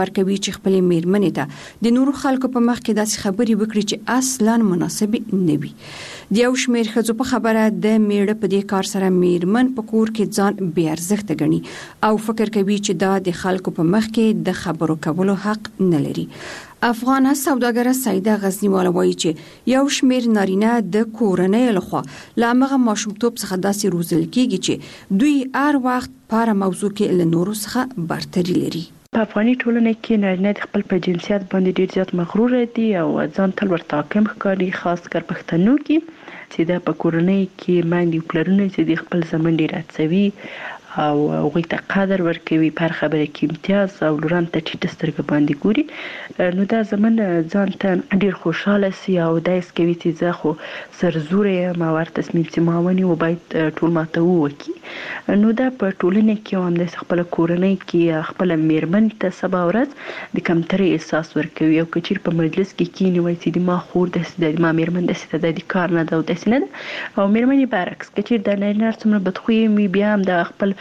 ورکوي چې خپل میرمنې ته د نورو خلکو په مخ کې داسې خبرې وکړي چې اصلاً مناسب نه وي. د یو شمېر ښځو په خبره د میړه په دې کار سره میرمن په کور کې ځان بې ارزښته ګڼي او فکر کوي چې دا د خلکو په مخ کې د خبرو کولو حق نه لري. افغانه سوداګره سیده غزنیواله وایي چې یو شمېر نارینه د کورنۍ لخوا له همغه ماشومتوب څخه داسې روزل کېږي چې دوی هر وخت په هره موضوع کې له نورو څخه برتري لري. په افغاني ټولنه کې نارینه د خپل په جنسیت باندې ډیر زیات مغرور دي او ځان تل ورته حاکم ښکاري، خاص کر پښتنو کې چې د په کورنۍ کې باندې پلرونه چې د خپل زمن ډیر هڅوي او هغوی ته قدر ورکوي، پر خبره کې امتیاز او لوران ته ټیټه سترګه باندې ګوري، نو دا زمن ځان ته ډیر خوشاله سي او دا یې کوي چې زه خو سرزوره یم او هر تصمیم چې ما ونیو باید ټول ماته وکړي. نو دا په ټولنه کې هم د خپل کورنۍ کې خپل میرمن ته سبا ورځ د کمترۍ احساس ورکوي او که چیرې په مجلس کې کینی وایي چې د ما خور داسې ده، د ما میرمن داسې ده، د کار نه ده او داسې نه ده، او میرمن یې برعکس که چیرې د نارینه څومره بدخویه وي بیا هم د خپل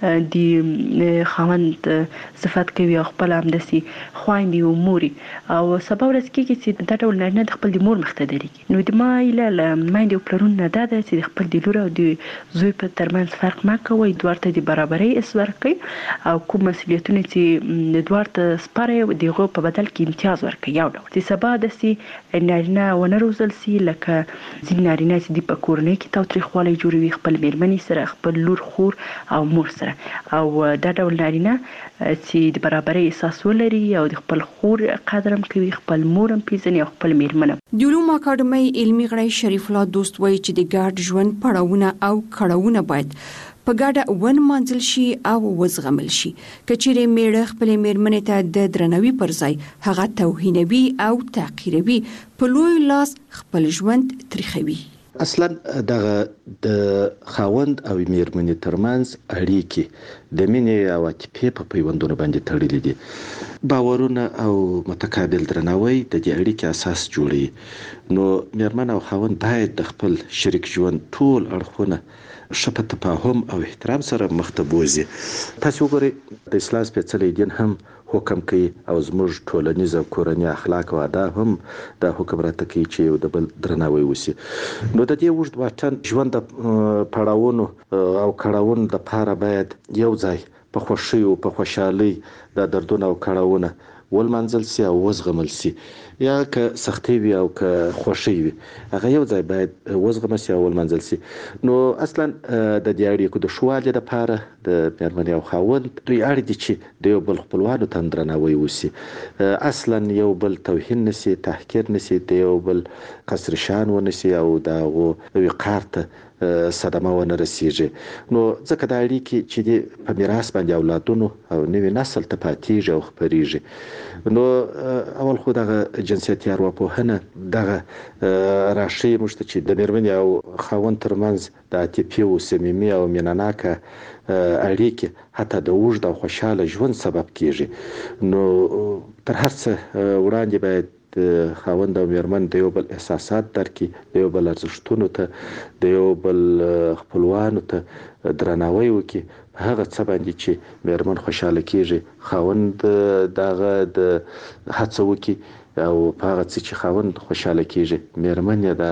د خاوند صفت کوي او خپل همداسې خویندې او موري او سبا ورځ کېږي چې دا ډول نارینه د خپل د مور مخ ته درېږي. نو د ما هیله له میندې او پلرونو نه دا ده چې د خپل د لور او د زوی په ترمنځ فرق مه کوئ، دواړو ته د برابرۍ حس ورکوئ او کوم مسؤلیتونه چې دواړو ته سپاره د هغو په بدل کې امتیاز ورکوئ. یو ډول چې سبا داسې نارینه ونه روزل سي لکه ځینې نارینه چې د په کورنۍ کې تاوتریخوالی جوړوي خپل میرمنې سره، خپل لور، خور او مور سره، او دا ډول نارینه چې د برابرۍ احساس ولري او د خپل خور قدر هم کوي، خپل مور هم پیژني او خپل میرمن هم. د علومو اکاډمۍ علمي غړی شریف الله دوست وایي چې د ګډ ژوند پړاوونه او کړاوونه باید په ګډه ونمانځل شي او وزغمل شي. که چیرې میړه خپل میرمنې ته د درناوي پر ځای هغه توهینوي او تحقیروي، په لوی لاس خپل ژوند تریخوي. اصلا دغه د خاوند او میرمنې ترمنځ اړیکې د مینې او عاطفې په پیوندونو باندې تړلې دي. باورونه او متقابل درناوی د دې اړیکې اساس جوړوي. نو میرمن او خاوند باید د خپل شریک ژوند ټول اړخونه ښه په تفاهم او احترام سره مخ ته بوځي. تاسو وګورئ د اسلام سپېڅلی دین هم حکم کوي او زموږ ټولنیز او کورنی اخلاق او آداب هم دا حکم راته کوي چې یو د بل درناوی وشي. نو د دې اوږد واټن ژوند د پړاوونو او کړاوونو دپاره باید یو ځای په خوښۍ او په خوشحالۍ دا دردونه او کړاوونه ولمانځل سي او وزغمل سي، یا که سختۍ وي او که خوښۍ وي هغه یو ځای باید وزغمل سي او ولمانځل سي. نو اصلا د دې اړیکو د ښه والي دپاره د میرمنې او خاوند دوی اړ دي چې د یو بل خپلوانو ته درناوی وسي، اصلا یو بل توهین نسي، تحقیر نسي، د یو بل قصر شان ونسي او د هغو وقار ته صدمه ونه رسیږي. نو ځکه دا اړیکې چې دي په میراث باندې اولادونو او نوي نسل ته پاتېږي او خپریږي. نو اول خو دغه جنسیتي ارواپوهنه دغه راښیي موږ ته چې د میرمنې او خاوند ترمنځ د عاطفي او صمیمي او مینهناکه اړیکې حتی د اوږد او خوشحاله ژوند سبب کېږي. نو تر هر څه وړاندې باید د خاوند او میرمن د یو بل احساسات درک کړي، د یو بل ارزښتونو ته، د یو بل خپلوانو ته درناوی وکړي. په هغه څه باندې چې میرمن خوشحاله کېږي خاوند دغه د هڅه وکړي او په هغه څه چې خاوند خوشحاله کېږي میرمن یې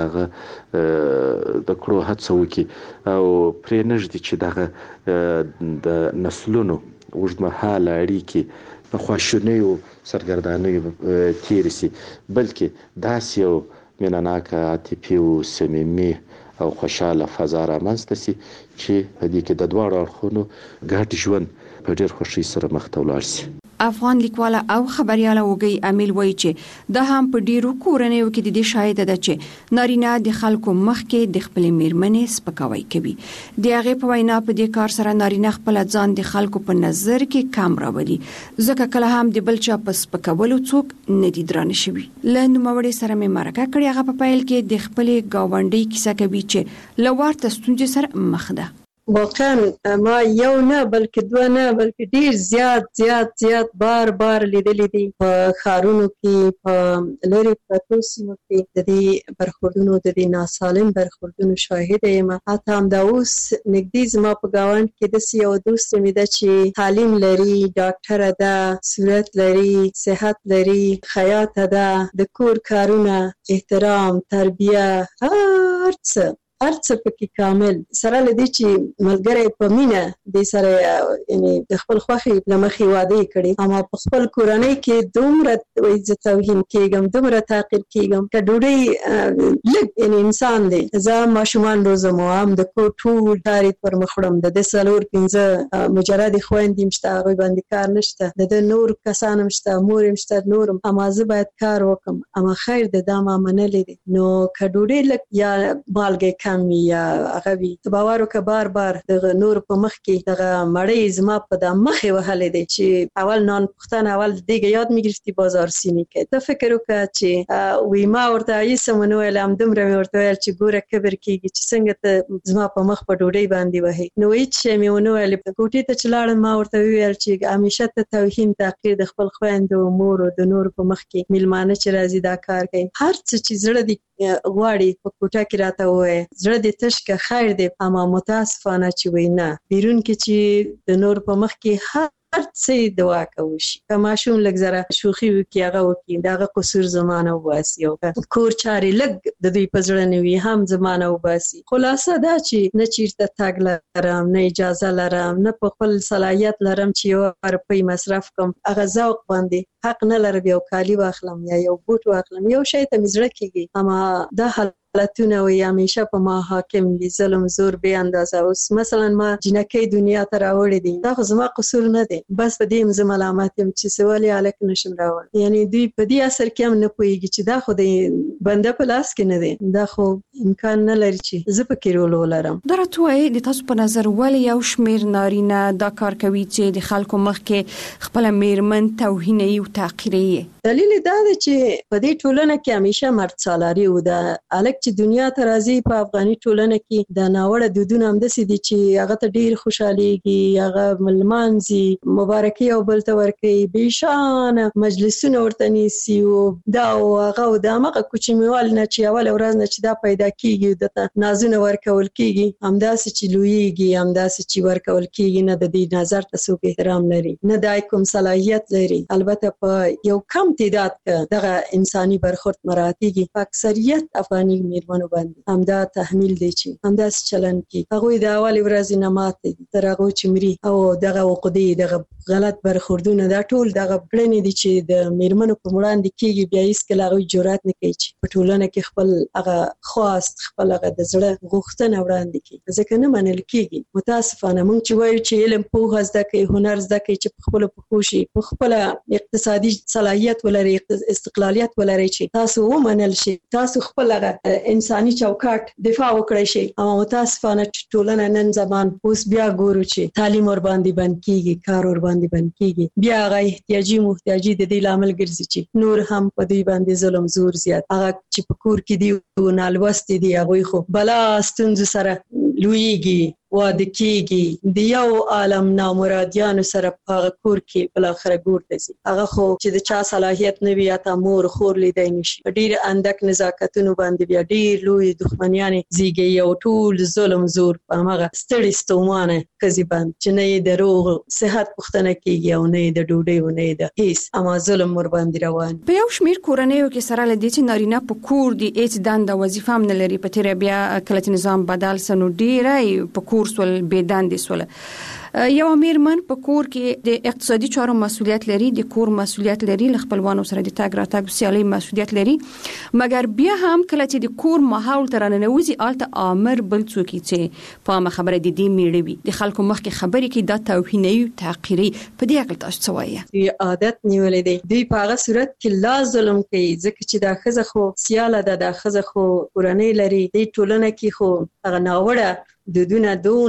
دغه د کړو هڅه وکړي او پرې نږدي چې دغه د نسلونو اوږدمهاله اړیکې په خواشینیو سرګردانیو تېرې سي، بلکې داسې یو مینهناکه عاطفي او صمیمي او خوشحاله فضا رامنځته سي چې په دې کې د دواړو اړخونو ګډ ژوند په ډېر خوښۍ سره مخ ته ولاړ سي. افغان لیکواله او خبرياله وګي امیل وایي چې دا هم په ډیرو کورنیو کې د دې شاهد ده چې نارینه د خلکو مخ کې د خپل میرمنې سپکاوی کوي. د هغه په وینا په دې کار سره نارینه خپل ځان د خلکو په نظر کې کم راوړي، ځکه کله هم د بل چا په سپکولو څوک نه دي درانه شوي. له نوموړي سره مې مرکه کړې، هغه په پیل کې د خپل گاونډي کیسه کوي چې له ورته ستونزې سره مخ ده. واقعا ما یو نه بلکې دوه نه بلکې ډیر زیات بار لیدلې دي په ښارونو کې، په لرې پرتو سیمو کې د دې برخوردونو، د دې ناسالم برخوردونو شاهده یم. حتی همدا اوس نږدې زما په ګاونډ کې داسې یو دوست مې ده چې تعلیم لري، ډاکټره ده، صورت لري، صحت لري، خیاطه ده، د کور کارونه، احترام، تربیه، هر څه پکې کامل، سره له دې چې ملګری په مینه دې سره یعنی د خپل خوښې له مخې واده یې کړي، اما په خپل کورنۍ کې دومره زه توهین کېږم، دومره تعقیب کېږم که ډوډۍ لږ یعنی انسان دی. زه ماشومان روزم او هم د کور ټول کار یې پر مخ وړم، د ده 4-5 مجردې خویندې هم شته، هغوی باندې کار نشته، د ده نور کسان هم شته، مور هم شته، نور هم، اما زه باید کار وکړم. اما خیر د دا ما منلې دي. نو که ډوډۍ لږ یا مالګې یا هغه وي، ته باور وکړه بار دغه نور په مخ کې دغه مړۍ زما په د مخې وهلې دی چې اول نان پختن، اول دیگه یاد میگرفتی بازار سینی که. ته فکر وکړه چې وی ما ورته ایسه مونو ویل، هم دومره مې ورته ویل چې ګوره کبر کېږي چې څنګه ته زما په مخ په ډوډۍ باندې وهې. نو هېڅ شی مې ونه ویل. کوټې ته چې لاړم ما ورته وویل چې همیشه ته توهین تحقیر د خپل خویندو، مور او د نور په مخ کې میلمانه چې راځي دا کار کوي. هر څه چې زړه دې غواړي په کوټه کې راته ووایه، زړه دې تش که خیر دی. اما متاسفانه چې وی نه، بیرون کې چې د نور په مخ کې هر څه دعا کوي شي. که ماشوم لږ زره شوخي وکړي، هغه وکړي، د هغه قصور زمانه وباسي، او کور چارې لږ د دوی په زړه نه وي هم زمانه وباسي. خلاصه دا چې نه چیرته تګ لرم، نه اجازه لرم، نه په خپل صلاحیت لرم چې یو روپۍ مصرف کړم. هغه ذوق باندې حق نه لرم یو کالي واخلم یا یو بوټ واخلم، یو شی ته مې زړه کېږي. اما دا حالتونه وي همیشه په ما حاکم دي، ظلم زور بې اندازه. اوس مثلا ما جنکۍ دنیا ته راوړې دي، دا خو زما قصور نه دی، بس په دې زه ملامت یم چې څه ولې هلک نشم راوړی. یعنی دوی په دې اثر کې هم نه پوهېږي چې دا خو د بنده په لاس کې نه دی، دا خو امکان نه لري چې زه پکې رول ولرم. دا راته وایي د تاسو په نظر ولې یو شمېر نارینه دا کار کوي چې د خلکو مخ کې خپله میرمن توهینوي او تحقیروي؟ دلیل دا دی چې په دې ټولنه کې همیشه مرد سالاري و. د هلک چې دنیا ته راځي په افغاني ټولنه کې د ناوړه دودونه همداسې دي چې هغه ته ډېر خوشحالېږي، هغه لمانځي، مبارکي یو بل ته ورکوي، بېشانه مجلسونه ورته نیسي، او دا او هغه او د همغه کوچنیوالي نه چې اوله ورځ نه چې دا پیدا کېږي دته نازونه ورکول کېږي، همداسې چې لویېږي، همداسې چې ورکول کېږي، نه د دې نظر ته څوک احترام لري، نه دا کوم صلاحیت لري. البته په یو کم تعداد که دغه انساني برخورد مراعاتېږي، په اکثریت افغاني میرمنو باندې همدا تحمیل دی چې همداسې چلند کوي. هغوی د اولې ورځې نه ماتې دي تر هغو چې مري، او دغه عقدې، دغه غلط برخوردونه، دا ټول دغه کړنې دي چې د میرمنو په وړاندې کېږي. بیا هېڅکله هغوی جرأت نه کوي چې په ټولنه کې خپل هغه خواست، خپل هغه د زړه غوښتنه وړاندې کړي، ځکه نه منل کېږي. متاسفانه موږ چې وایو چې علم، پوهه زده کړئ، هنر زده کړئ، چې په خپلو پښو شي، په خپله اقتصادي صلاحیت ولري، استقلالیت ولري، چې تاسو ومنل شي، تاسو خپل هغه انساني چوکاټ دفاع وکړئ شي. اما متاسفانه چې ټولنه نن زمان اوس بیا ګورو چې تعلیم ور باندې بند کېږي، کار ور باندې بند کېږي، بیا هغه احتیاجي محتاجي د دې لامل ګرځي چې نور هم په دوی باندې ظلم زور زیات. هغه چې په کور کې دي او نالوستي دي، هغوی خو بلا ستونزو سره لویږي، واده کېږي، د یو عالم نامرادیانو سره په هغه کور کې بالاخره ګور ته ځي. هغه خو چې د چا صلاحیت نه وي، حتی مور خور لیدی نه شي، په ډېر اندک نزاکتونو باندې بیا ډېر لوی دښمنیانې زیږوي، او ټول ظلم زور په همغه ستړي ستومانه ښځې باندې چې نه یې د روغ صحت پوښتنه کېږي، او نه یې د ډوډۍ، او نه یې د هېڅ، اما ظلم ور باندې روان. په یو شمېر کورنیو کې سره له دې چې نارینه په کور دي، هېڅ دنده وظیفه هم نه لري، په تېره بیا کله چې نظام بدل سه نو ډېری په کور سول بې دندې سوله. یو میرمن په کور کې د اقتصادي چارو مسؤلیت لري، د کور مسؤلیت لري، له خپلوانو سره د تګ راتګ سیالۍ مسؤلیت لري، مګر بیا هم کله چې د کور ماحول ته راننوځي، هلته آمر بل څوک چې په عامه خبره د دې میړه وي، د خلکو مخکې خبرې کوي، دا توهینوي، تحقیروي. په دې هکله تاسو څه وایئ؟ دوی عادت نیولی دی، دوی په هغه صورت کې لا ظلم کوي، ځکه چې دا ښځه خو سیاله ده، دا ښځه خو کورنۍ لري، دې ټولنه کې خو هغه ناوړه دودونه دونه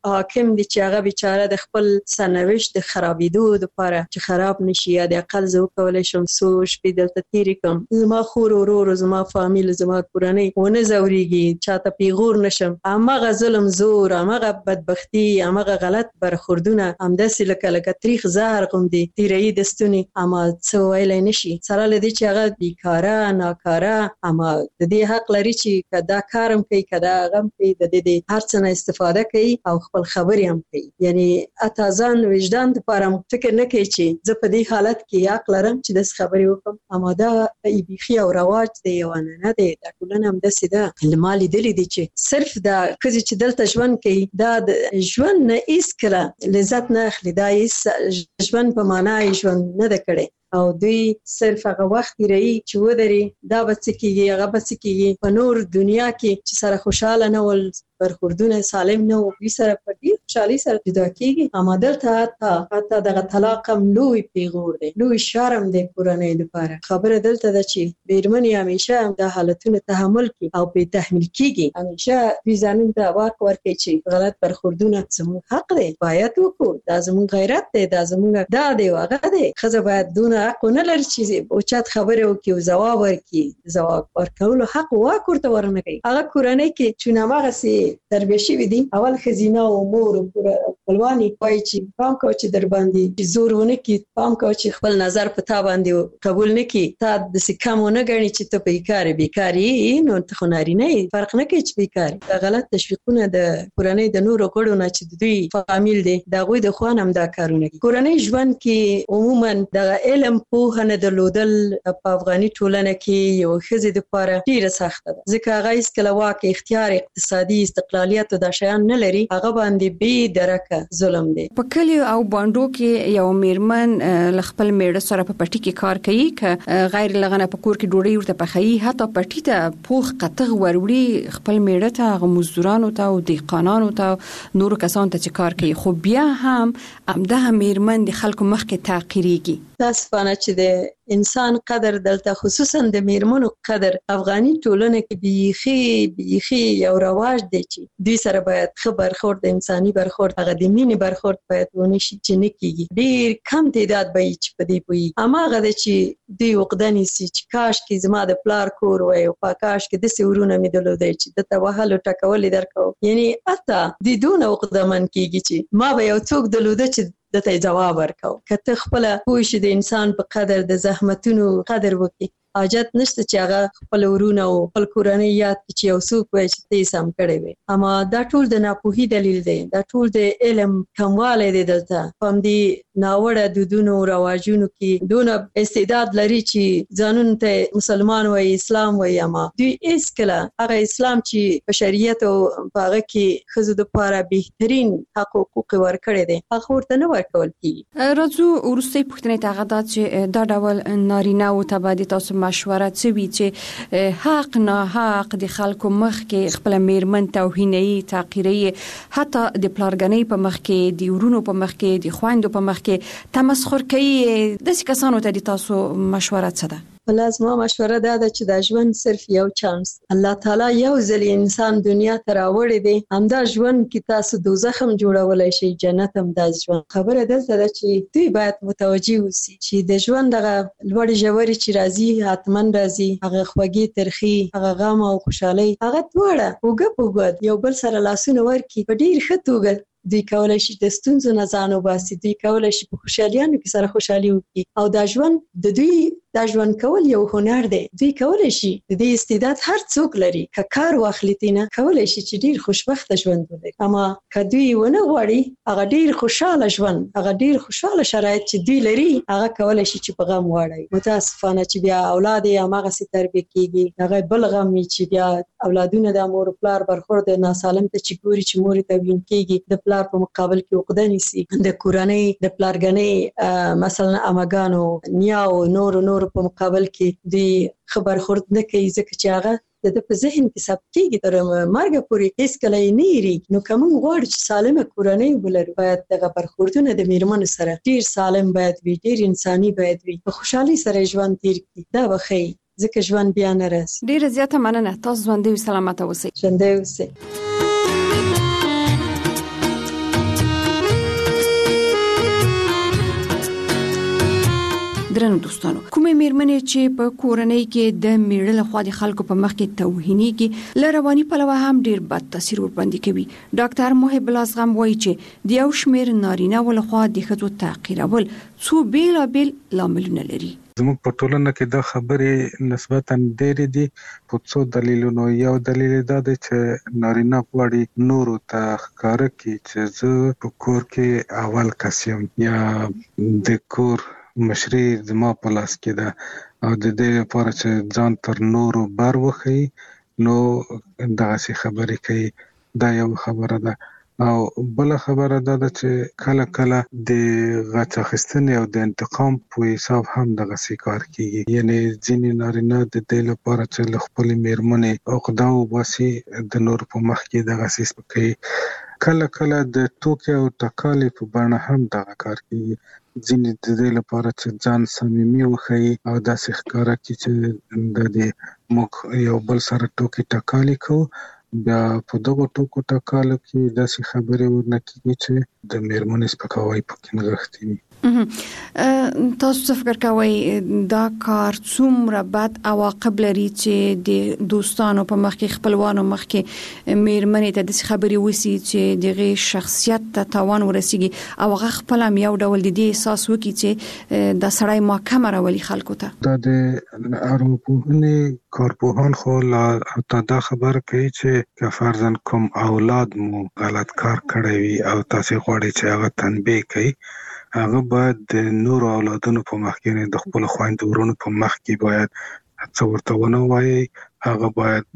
حاکم دی چې هغه بیچاره د خپل سرنوشت د خرابېدو لپاره چې خراب نشي یا د اقل زه وکولی شم څو شپې دلته تېرې کړم، زما خور ورور زما فامیل زما کورنۍ ونه ځورېږي، چاته پیغور نشم. همغه ظلم زور، همغه بدبختي، همغه غلط برخوردونه همداسې لکه تریخ زهر غوندې تېروي د ستوني، اما څه ویلی نشي سره له دې چې هغه بیکاره ناکاره، اما د دې حق لري چې که دا کار هم کوي که دا هغه هم کوي، د دې هر څه نه استفاده کوي او خپل خبرې هم کوي. یعنی حتی ځان وجدان دپاره فکر نه کوي چې زه په دې حالت کې حق لرم چې داسې خبرې وکړم. اما دا بیخي او رواج دی، یو عنعنه دی، دا ټولنه همداسې ده. ما لیدلي دي چې صرف دا ښځې چې دلته ژوند کوي دا د ژوند نه هېڅکله لذت نه اخلي، دا هېڅ ژوند په معنا یې ژوند نه ده کړی او دوی صرف هغه وخت تېروي چې ودرې دا به څه کېږي هغه به څه کېږي. په نور دنیا کې چې سره خوشحاله نه ول، برخوردونه سالم نه و، دوی سره په ډېر خوشحالۍ سره جدا کېږي. اما دلته حتی دغه طلاق هم لوی پیغور دی، لوی شرم دی کورنۍ لپاره. خبره دلته ده چې مېرمنې همیشه دا حالتونه تحمل کړي او پرې تحمیل کېږي، همیشه دوی ځانونو ته واک ورکوي چې غلط برخوردونه زموږ حق دی، باید وکړو، دا زموږ غیرت دی، دا زموږ دا دی او هغه دی. ښځه باید دونه حق ونه لري چې اوچت خبرې وکړي او ځواب ورکړي، ځواب ورکولو حق واک ورته ورنه کوي. هغه کورنۍ کې چې هماغسې تربیه شوي دي، اول ښځینه او مور خپلوانې وایي چې پام کوه چې در باندې زور ونه کړي، پام کوه چې خپل نظر په تا باندې قبول نه کړي، تا داسې کم ونه ګڼي چې ته بیکار یې، نو ته خو نارینه یې، فرق نه کوي چې بیکار یې. دا غلط تشویقونه د کورنۍ د نورو غړو نه چې د دوی فامیل دی د هغوی د خوا نه هم دا کارونه کوي. کورنۍ ژوند کې عموما دغه علم پوهه نه درلودل په افغاني ټولنه کې یو ښځې دپاره ډېره سخته ده، ځکه هغه هېڅکله واک، اختیار، اقتصادي استقلالیت او دا شیان نه لري، هغه باندې بې درکه ظلم دی. په کلیو او بانډو کې یو میرمن له خپل میړه سره په پټي کې کار کوي، که غیر لغنه په کور کې ډوډۍ ورته پخوي، حتی پټي ته پوخ قطغ وروړي خپل میړه ته، هغه مزدورانو ته او دهقانانو ته، نورو کسانو ته چې کار کوي، خو بیا هم همدغه میرمن د خلکو مخکې تعقیریږي. متاسفانه چې د انسان قدر دلته خصوصا د میرمنو قدر افغاني ټولنه کې بیخي یو رواج دی چې دوی سره باید ښه برخورد، د انساني برخورد، هغه د مینې برخورد باید ونه شي، چې نه کېږي. ډېر کم تعداد به وي چې په دې پوهېږي. هماغه ده چې دوی عقده نیسي چې کاشکې زما د پلار کور وی او کاشکې داسې ورونه مې درلودی چې دته وهل او ټکول یې درکوم. یعنې حتی دوی دونه عقدهمن کېږي چې ما به یو څوک درلوده چې دته جواب ورکو. که ته خپله پوه شې د انسان په قدر، د زحمتونو قدر وکړي، حاجت نشته چې هغه خپل ورونه او خپل کورنۍ یاد کړي چې یو څوک وایي چې ته یې سم کړی وې. اما دا ټول د ناپوهي دلیل دی، دا ټول د علم کموالی دی. دلته په همدې ناوړه دودونو او رواجونو کې دونه استعداد لري چې ځانونو ته مسلمان وایي، اسلام وایي، اما دوی هېڅکله هغه اسلام چې په شریعت او په هغه کې ښځو دپاره بهترین حق حقوق ورکړی دی هغه ورته نه ورکول کېږي. راځو وروستۍ پوښتنې ته، هغه دا چې دا ډول نارینه‌وو ته باید تاسو مشوره څه وي چې حق نه حق د خلکو مخ کې خپل میرمن توهیني، تعقیري، حتی د پلارګنۍ په مخ کې، د ورونو په مخ کې، د خویندو په مخ کې تمسخر کوي، داسې کسانو ته د تاسو مشوره څه ده؟ بله زما مشوره دا ده چې دا ژوند صرف یو چانس، الله تعالی یو ځل انسان دنیا ته راوړی دی، همدا ژوند کې تاسو دوزخ هم جوړولی شئ، جنت هم دا ژوند. خبره دلته ده چې دوی باید متوجه اوسي چې د ژوند دغه لوړې ژورې چې راځي، حتما راځي، هغه خوږې ترخي، هغه غم او خوشحالۍ، هغه دواړه اوږه په اوږه یو بل سره لاسونه ورکړي په ډېر ښه توګه. دوی کولی شي د ستونزو نه ځان وباسي، دوی کولی شي په خوشحالیانو کې سره خوشحالي وکړي. او دا ژوند د دوی دا ژوند کول یو هنر دی. دوی کولی شي د دې استعداد هر څوک لري، که کار واخلي ترېنه کولی شي چې ډېر خوشبخته ژوند ولري. اما که دوی ونه غواړي هغه ډېر خوشحاله ژوند، هغه ډېر خوشحاله شرایط چې دوی لري، هغه کولی شي چې په غم واړوي. متاسفانه چې بیا اولاد یې هماغسې تربیه کېږي، هغه بل غم وي چې بیا اولادونه د مور و پلار برخورد ناسالم ته چې ګوري چې مور یې توهین کېږي، د پلار په مقابل کې عقده نیسي، د کورنۍ د پلارګنۍ مثلا امګانو، نیاو، نور په مقابل کې دوی ښه برخورد نه کوي، ځکه چې هغه د په ذهن کې ثبت کېږي تر مرګه پورې، هېڅکله یې نه هېرېږي. نو که موږ غواړو چې سالمه کورنۍ ولرو، باید دغه برخوردونه د میرمنو سره ډېر سالم باید وي، ډېر انساني باید وي، په خوشحالۍ سره ژوند تېر کړي. دا به ښه وي، ځکه ژوند بیا نه راځي. ډېره زیاته مننه، تاسو ژوندۍ او سلامته اوسئ. ژوندۍ اوسئ. درنو دوستانو کومې میرمنې چې په کورنۍ کې د میړه له خوا د خلکو په مخ کې توهینيږي لرواني پلوه هم ډیر بد تاثیر ورباندې کوي. ډاکټر محب الازغم وایي چې د یو شمېر نارینه ول خوا د ښځو تحقیرول څو بیلابیل لاملونه لري. زموږ په ټولنه کې دا خبرې نسبتاً ډېرې دي په څو دلیلونو. یو دلیل دا دی چې نارینه غواړي نورو ته ښکاره کړي چې زه په کور کې اول کس یم یا د کور مشري زما په لاس کې ده او د دې لپاره چې ځان تر نورو بر وښیي نو دغسې خبرې کوي. دا یو خبره ده. او بل خبره ده چې کله کله د غچ اخیستنې او د انتقام په حساب هم دغسې کار کیږي. یعنی ځینې نارینه د دې لپاره چې له خپلې میرمنې عقده وباسي د نورو په مخ کې دغسې سپکوي. کله کله د ټوکې او ټکالې په بڼه هم دغه کار کیږي. ځینې د دې لپاره چې ځان صمیمي وښیي او داسې ښکاره کړي چې د دې موږ یو بل سره ټوکې ټکالې کوو. بیا په دغو ټوکو ټکالو کې داسې خبرې ورنه کېږي چې د میرمنې سپکاوی پکې نغښتی وي. تاسو څه فکر کوئ دا کار څومره بد عواقب لري چې د دوستانو په مخ کې خپلوانو مخ کې میرمنې ته د خبرې وسی چې دغه شخصیت ته تاوان ورسیږي او هغه خپل هم یو ډول د دې احساس وکړي چې د سړی محکمه راولي خلکو ته. دا د ارواپوهنې کارپوهان خو دا خبره کوي چې که فرضاً کوم اولاد مو غلط کار کړی وي او تاسو غواړئ چې هغه تنبیه کړئ هغه باید د نورو اولادونو په مخ کې د خپل خویندو ورونو په مخ کې باید څه ورته ونه وایي. هغه باید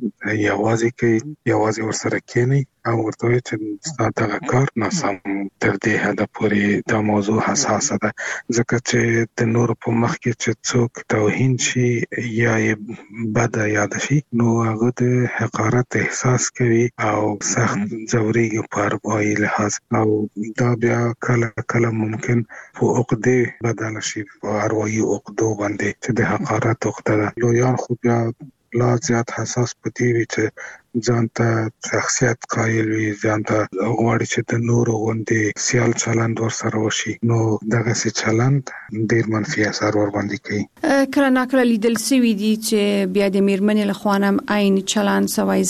یوازې ورسره کېنئ او ورته وایي چې ستا دغه کار ناسم تر دې حده پورې دا موضوع حساسه ده ځکه چې د نورو په مخ کې چې څوک توهین شي یا یې بده یاد شي نو هغه د حقارت احساس کوي او سخت ځورېږي په اروايي لحاظ او دا بیا کله کله ممکن په عقدې بدل شي په اروايي عقدو باندې چې د حقارت عقده ده. لویان خو بیا لا زیات حساس پدې وي چې ځان ته شخصیت قایل وي ځان ته غواړي چې د نورو غوندې سیال چلند ورسره وشي نو دغسې چلند ډېر منفي اثر ورباندې کوي. کله ناکله لیدل سوي دي چې بیا د میرمنې له خوا هم عین چلند سوی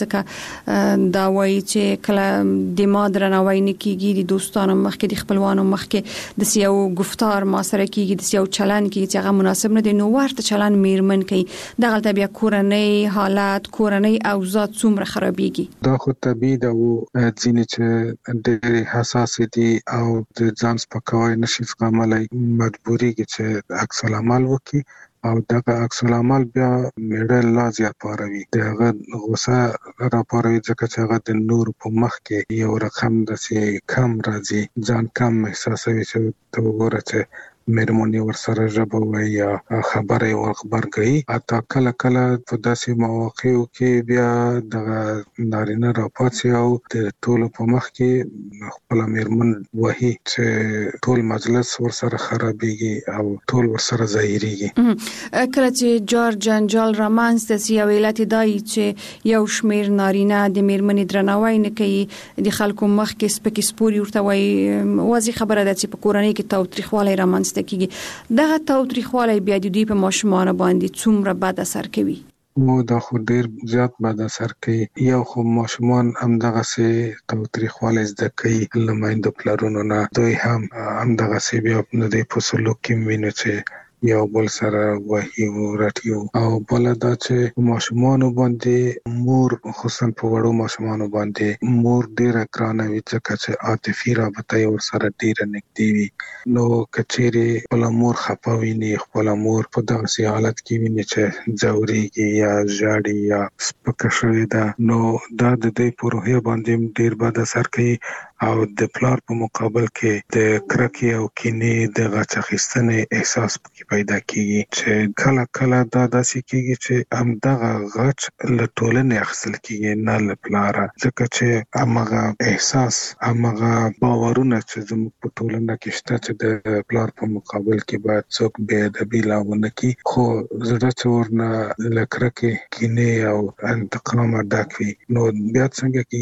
ځکه دا وایي چې کله د ما درناوی نه کیږي د دوستانو مخ کې د خپلوانو مخ کې د یو گفتار ما سره کیږي د یو چلند کیږي چې هغه مناسب نه دی نو ورته چلند میرمن کوي. دغلته بیا کورنۍ حالات کورنۍ اوضاع څومره خرابېږي. دا خو طبیعي ده او ځینې چې ډېرې حساسې دي او د ځان سپکاوی نشي زغملی مجبورېږي چې عکس العمل وکړي او دغه عکس العمل بیا میړه لا زیات پاروي د هغه غوسه راپاروي ځکه چې هغه د نورو په مخ کې یو رقم داسې کم راځي ځان کم احساسوي چې ته وګوره چې میرمنې ورسره ژبه وایي یا خبره یې ورغبرګوي. حتی کله کله په داسې مواقعو کې بیا دغه نارینه راپاڅي او د ټولو په مخ کې خپله میرمن وهي چې ټول مجلس ورسره خرابېږي او ټول ورسره ظاهرېږي. کله چې جار جنجال رامنځته سي یو علت دا چې یو شمېر نارینه د میرمنې درناوی نه کوي د خلکو مخ کې سپکې سپوري ورته وایي واضح خبره ده چې په کورنۍ کې تاوتریخوالی رامنځته کیږي. دغه تاوتریخوالی بیا د دوی په ماشومانو باندې څومره بد اثر کوي؟ دا خو ډیر زیات بد اثر کوي. یو خو ماشومان همدغسې تاوتریخوالی زده کوي له میندو پلرونو نه. دوی هم همدغسې بیا د دې په سلوک کې وینو چې یو بل سره وهي او رټي او بل دا چې ماشومانو باندې مور خصوصا په وړو ماشومانو باندې مور ډیره ګرانه وي ځکه چې عاطفي رابطه یې ورسره ډیره نږدې وي نو که چیرې خپله مور خفه ویني خپله مور په دغسې حالت کې ویني چې ځورېږي یا ژاړي یا سپکه شوې ده نو دا د دې په روحیه باندې ډیر بد اثر کوي او د پلار په مقابل کې د کرکې او کینې د غچ اخیستنې احساس پکې پیدا کیږي چې کله کله دا داسې کیږي چې همدغه غچ له ټولنې اخیستل کیږي نه له پلاره ځکه چې همغه احساس همغه باورونه چې زموږ په ټولنه کې شته چې د پلار په مقابل کې باید څوک بې ادبي لا ونه کړي خو زړه چې ورنه له کرکې کینې او انتقامه ډک وي نو بیا څنګه کیږي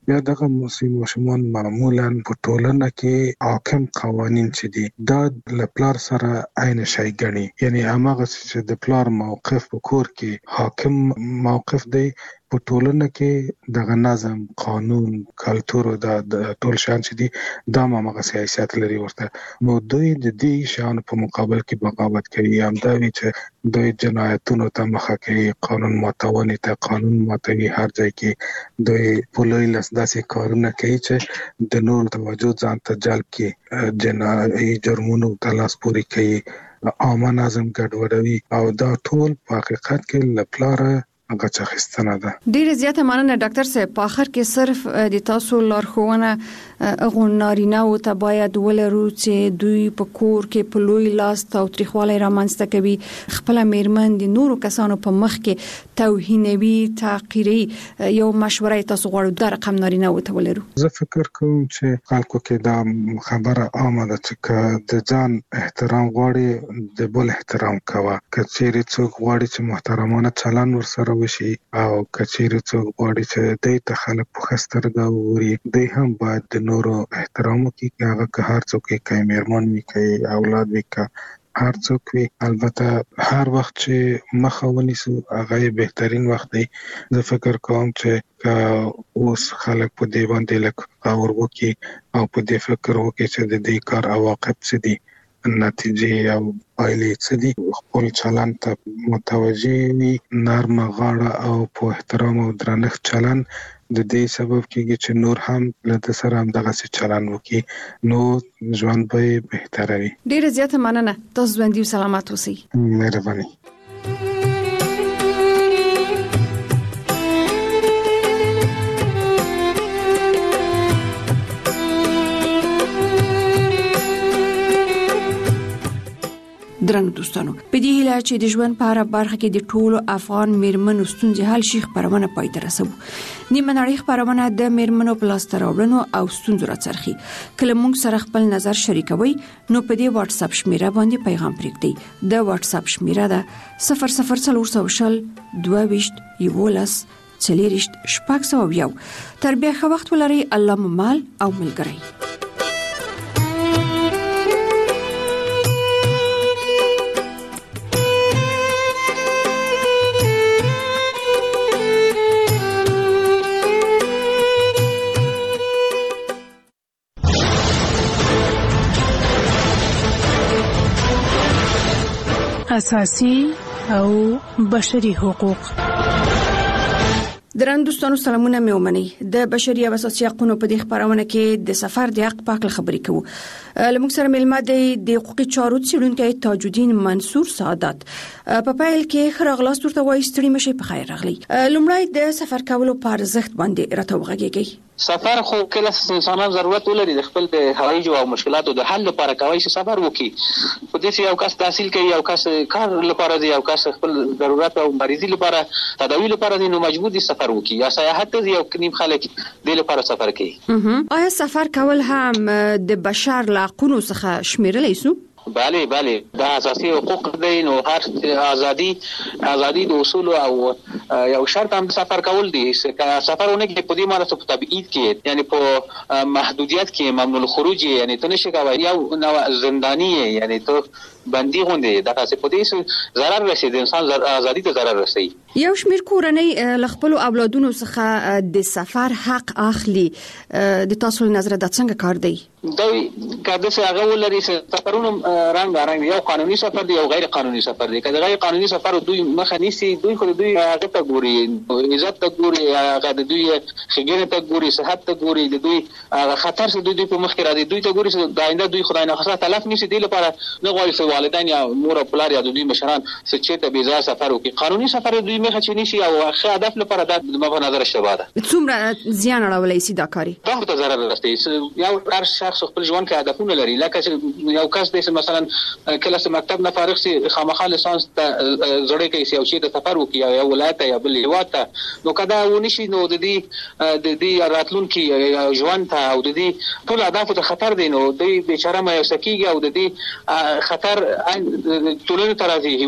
یا دغه ماشومان معمولا په ټولنه کې حاکم قوانین چې دي دا له پلار سره عین شی ګڼي، یعنی هغه چې د پلار موقف په کور کې حاکم موقف دی په ټولنه کې دغه نظم، قانون، کلتور او د ټول شان چې دي دا هغه سیاست لري ورته. نو دوی د دې شان په مقابل کې بغاوت کوي، همدا وی چې دوی جنایتونو ته مخه کوي، قانون ماتونې ته قانون ماتوي، هر ځای کې دوی په لوی لاس داسې کارونه کوي چې د نور توجه ځان ته جلب کړي، جنایي جرمونو ته لاس پورې کوي، عامه نظم ګډوډوي او دا ټول په حقیقت کې له پلاره هغه څه خستنه ده. ډیره زیاته مننه ډاکټر صاحب. په اخر کې صرف د تاسو لارښوونه هغه نارینه او ته باید ولرو چې دوی په کور کې په لوی لاس تاوتریخوالی رامنځته کوي، خپل میرمن د نورو کسانو په مخ کې توهینوي، تحقیري. یو مشوره تاسو غواړو د رقم نارینه او ته ولرو؟ زه فکر کوم چې خلکو کې دا خبره عامه ده چې د ځان احترام غواړي د بل احترام کوه. کچېرې څوک غواړي چې محترمانه چلند ورسره وشي او کچېرې څوک غواړي چې دوی ته خلک په ښه سترګه وګوري، دوی هم باید د نورو احترام وکړي، هغه که هر څوک یې کوي، میرمن وي کوي، اولاد وي که هر څوک وي. البته هر وخت چې مخه ونیسو هغه بهترین وخت دی. زه فکر کوم چې اوس خلک په دې باندې لږ غور وکړي او په دې فکر وکړي چې د دې کار عواقب څه دي، نتیجې او پایلې څه دي، خپل چلند ته متوجه وي، نرمه غاړه او په احترام او درنښت چلند د دې سبب کېږي چې نور هم له سره هم دغه چلند وکړي، نو ژوند به بهتره وي. ډیره زیاته مننه. تاسو ژوندي او سلامت اوسئ. مهرباني. درنو دوستانو، په دې هیله چې د ژوند په هر برخه کې د ټولو افغان میرمنو ستونزې حل شي خبرونه پای ته رسوو. نیمه نړۍ خبرونه د میرمنو په لاس راوړنو او ستونزو راڅرخي. کله موږ سره خپل نظر شریکوي نو په دې واتس اپ شمیره باندې پیغام پرېږدئ. د واتس اپ شمیره ده 00400 22 11 40 601. تر بیا ښه وخت ولرئ. الله مو مال او ملګری. اساسي او بشري حقوق. درنو دوستانو سلامونه مې ومنئ. د بشري او اساسي حقوقو په دې خبرونه کې د سفر د حق په اړه خبرې کوو. لمونږ سره ملما د حقوقي چارو څېړونکی تاج الدین منصور سعادت. په پیل کې خراغلاس ورته وایي ستړي مشي په خیر راغلی. لومړی د سفر کولو په ارزښت باندې راته وغږیږي. سفر خو کله انسانان ضرورت ولري د خپل د هوایي او مشکلاتو د حل لپاره کوي چې سفر وکړي. په دې یو کس تحصیل کوي، یو کس کار لپاره دی، یو کس خپل ضرورت او مریضي لپاره تداوی لپاره دی، نو مجبور دي سفر وکړي. یا سیاحت دی، یو نیم خلک د لپاره سفر کوي. آیا سفر کول هم د بشر له حقوقو څخه شمیرل شي؟ بله دا اساسي حقوق دي. نو هر ازادي د اصول او یو شرط هم سفر کول دي. سفرونه کې په دې معنی څه په تبعید کې، یعنی په محدودیت کې ممنوع الخروج، یعنی ته نشي کوي یو نو زندانی، یعنی ته بندي غونډه دا څه په دې ضرر رسي، د انسان ازادي ته ضرر رسي. یو شمیر کورنۍ ل خپل اولادونو څخه د سفر حق اخلي. د تاسو نظر د څنګه کار دی؟ دوی کله چې هغه ولري سفرونه رنګ یو قانوني سفر دی او غیر قانوني سفر دی. کله غیر قانوني سفر دوی مخه نیسي، دوی خو دوی هغه ته ګوري، عزت ته ګوري، هغه د دوی خګنه ته ګوري، صحت ته ګوري، د دوی خطر څخه دوی په مخ کې راځي، دوی ته ګوري چې د آینده دوی خدای نه خاصه تلف نشي. دی لپاره نه غواړي چې والدین یا مور او پلار یا دوی مشران چې ته بيزا سفر وکړي. قانوني سفر دوی مخه چي نشي او ښه هدف لپاره د په نظر شوه ده. څومره زیان اړولای شي دا کاری؟ دا ته ضرر رسي. یو هر شخص خپل ژوند کې هدفونه لري. لکه یو کس د مثلا کله چې مکتب نه فارغ سي، خامخا لیسانس ته زړه کوي او چې د سفر وکړي یو ولایت یا بل هیواد ته، نو کدا ونشي نو د دې راتلونکي ژوند ته او د دې ټول اهداف ته خطر دی. نو د بیچاره مې سکیږي او د دې خطر ټولنه ته راځي، هیواد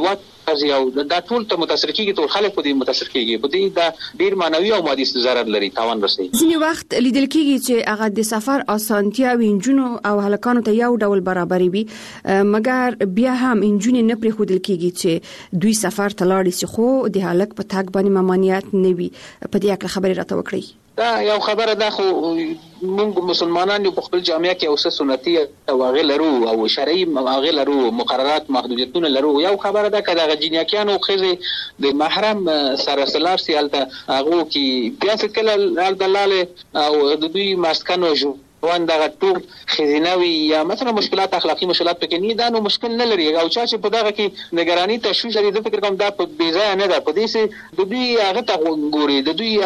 راځي او دا ټول ته متاثر کیږي، ټول خلک په دې متاثر کیږي، په دې دا ډیر معنوي او مادي ضرر لري، تاوان رسي. ځینې وخت لیدل کیږي چې هغه د سفر اسانتیا وینجونو او هلکانو ته یو ډول برابرې وي، مګر بیا هم انجونې نه پرې خودل کیږي چې دوی سفر ته لاړ شي، خو د هلک په تګ باندې ممانعت نه وي. په دې اړه خبرې راته وکړئ. دا یو خبره ده، خو موږ مسلمانان په خپل جامعه کې اوسه سنتي او هغه لرو او شرعي هغه لرو، مقررات محدودیتونه لرو. یو خبره ده کله غجینیاکانو خزه د محرم سره سلار سیالته هغه کې بیا څه کله دلاله او د دوی مسکنو وان دا ټول خزینوي یا مثلا مشکلات اخلاقی مشکلات پکې نه، دا نو مشکل نه لري. او چې په دغه کې نگرانی تشویش لري، د فکر کوم دا په بیځای نه ده. په دې سه د دوی هغه ته ګوري، د دوی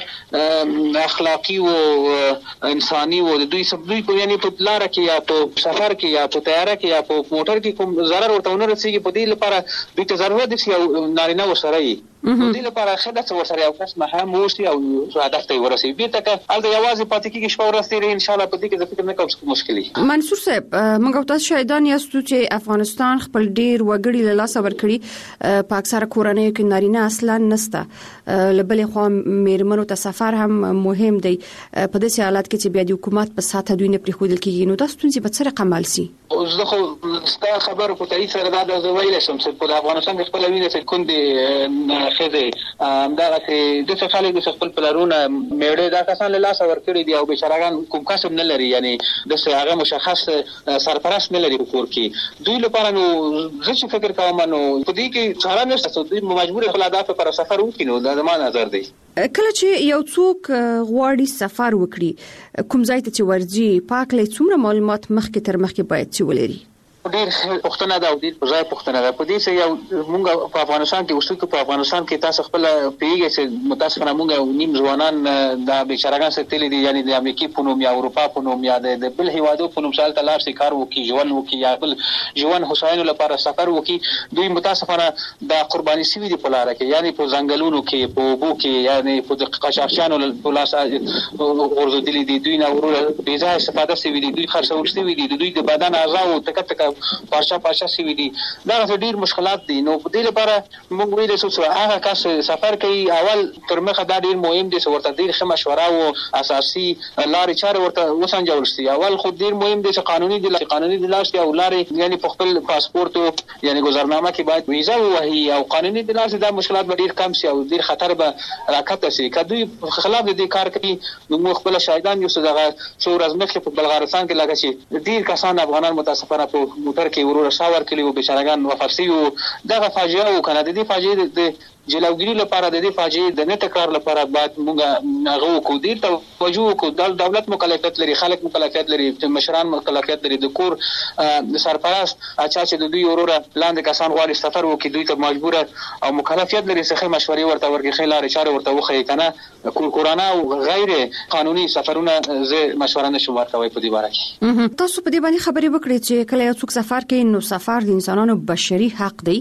همدغه اخلاقی او انساني او د دوی سبوی په یعنی په لار کې یا په سفر کې یا په طیاره کې یا په موټر کې کوم ضرر ورته ونه رسیږي. په دې لپاره دوی ته ضرورت دي چې نارینه ورسره وي، په دې لپاره خدای ورسره یو کس محرم وشي او هدف ته ورسي. بیرته کله یوازې پاتې کېږي شپه ورځ تیرې ان شاء الله. په دې کې د فکر نه کوم مشکلي. منصور صاحب، موږ تاسو شاهدان یاستو چې افغانستان خپل ډیر وګړي له لاس ورکړي، په اکثره کورنیو کې نارینه اصلا نسته، لبلې خو میرمنو ته سفر هم مهم دی. په داسې حالت کې چې بیا د حکومت په ساته دوی نه پرې خودل کېږي، نو تاسو څنګه په څه رقم عمل سي؟ زه خو ستا خبرو په تایید سره دا زه ویل شم چې په افغانستان کې خپل وینې چې کوندې خزه همدغه چې د خلک د خپل پلارونه میړه دا کسان له لاس ورکړي دي او بشراغان کوم کسب نه لري، یعنی د هغه مشخص سرپرست نه لري په کور کې. دوی لپاره نو زه چې فکر کوم نو په دې کې څاره نشته، دوی مجبور خپل اهداف پر سفر وکړي. نو دا زما نظر دی. کله چې یو څوک غواړي سفر وکړي، کوم ځای ته چې ورځي، پاک لې څومره معلومات مخکې تر مخکې باید چې ولري؟ ډیر پښتنه دا او ډیر ځای پښتنه دا. په دې سه یو مونږ په افغانستان کې اوسو، په افغانستان کې تاسو خپل پیږي چې متاسفانه مونږ نیم ځوانان دا بیچارهګان ستلې دي، یعنی د امریکای په نوم یا اروپا په نوم یا د بل هیوادو په نوم سال تلار سي کار وکي، ژوند وکي یا بل ژوند حسین لپاره سفر وکي. دوی متاسفانه دا قرباني سوي دي په لار کې، یعنی په ځنګلونو کې، په اوبو کې، یعنی په قشاشانو په لاس ورزدلې دي. دوی نه ورور بې ځای استفاده سوي دي، دوی خرڅول سوي دي، دوی د بدن اعضاء او تک پارچا سوي دي. دا ډیر مشکلات دي. نو په دې لپاره موږ ویل چې هغه کس سفر کوي اول تر مخه دا ډیر مهم دي چې ورته ډیر ښه مشوره او اساسي لارې چارې ورته وسنجول شي. اول خو ډیر مهم دي چې قانوني دي لارې او لارې، یعنی په خپل پاسپورت یعنی گذرنامه کې باید ویزا وهي او قانوني دي لارې. دا مشکلات به ډیر کم شي او ډیر خطر به راکته شي. کدوې خلاف دې کار کوي نو موږ خپل شاهدان یو څه دغه څو ورځې مخکې په بلغارستان کې لکه چې ډیر کسان افغانان متاسفانه په موټر کې ورور شاور کلی او بشارګان وفرسي او دغه فاجعه او کنه د دې فاجعه د جلوګری لپاره، د دې فاجعه د نه تکرار لپاره باید موږ هغه وکړو. دې توجه وکړو. دولت مکلفیت لري، خلک مکلفیت لري، مشران مکلفیت لري، د کور سرپرست اچھا چې د دوی ورور لاندې کسان غواړي سفر وکړي، دوی ته مجبور او مکلفیت لري چې مشورې ورته ورکړي، خلاره چاره ورته وخی کنه. کورانه او غیر قانوني سفرونه زه مشوره نشم ورکوي په دې باره کې. تاسو په دې باندې خبرې وکړئ چې کله یو څوک سفر کوي نو سفر د انسانانو بشري حق دی.